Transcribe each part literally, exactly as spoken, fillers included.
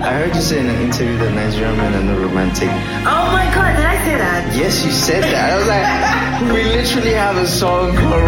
I heard you say in an interview that Nigerian men are not romantic. Oh my god, did I say that? Yes, you said that. I was like, we literally have a song called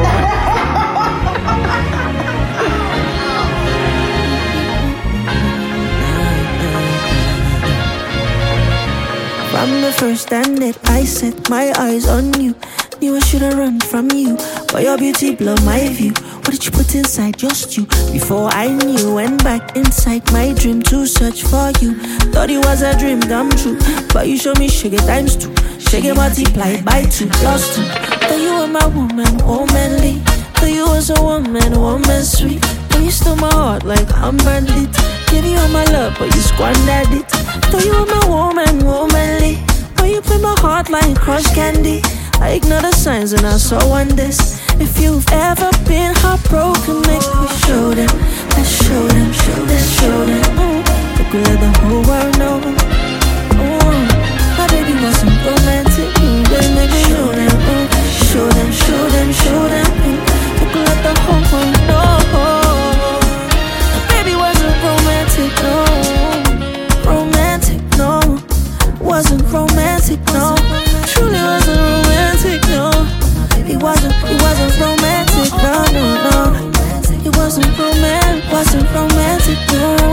From the first time that I set my eyes on you, knew I should've run from you, but your beauty blew my view. What did you put inside? Just you. Before I knew, went back inside my dream to search for you. Thought it was a dream come true, but you showed me sugar times two. Sugar multiplied by two plus two. Thought you were my woman, womanly. Thought you was a woman, woman sweet. But you stole my heart like I'm bandit. Gave you all my love, but you squandered it. Thought you were my woman, womanly. But you played my heart like crushed candy. I ignored the signs and I saw wonders. If you've ever been heartbroken, make me show them. Let's show them, let's show them. Mm. Make we let the whole world know. Mm. My baby wasn't romantic, mm. Baby, make me show them, mm. Show them, show them, show them. Mm. Make we let the whole world know. My baby wasn't romantic, no. Romantic, no. Wasn't romantic, no. Truly wasn't romantic, no. It wasn't, it wasn't romantic, no, no, no. It wasn't romantic, wasn't romantic, no.